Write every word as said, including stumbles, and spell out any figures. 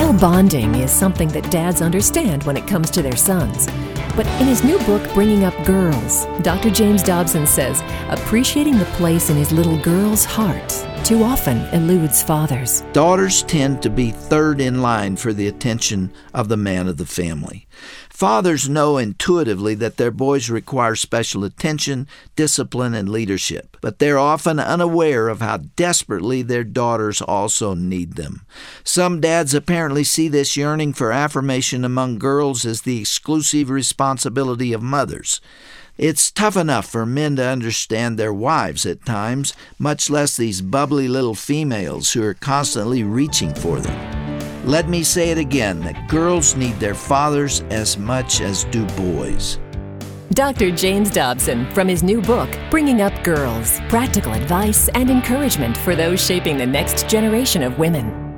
Male bonding is something that dads understand when it comes to their sons. But in his new book, Bringing Up Girls, Doctor James Dobson says appreciating the place in his little girl's heart too often eludes fathers. Daughters tend to be third in line for the attention of the man of the family. Fathers know intuitively that their boys require special attention, discipline, and leadership, but they're often unaware of how desperately their daughters also need them. Some dads apparently see this yearning for affirmation among girls as the exclusive responsibility of mothers. It's tough enough for men to understand their wives at times, much less these bubbly little females who are constantly reaching for them. Let me say it again, that girls need their fathers as much as do boys. Doctor James Dobson, from his new book, Bringing Up Girls, practical advice and encouragement for those shaping the next generation of women.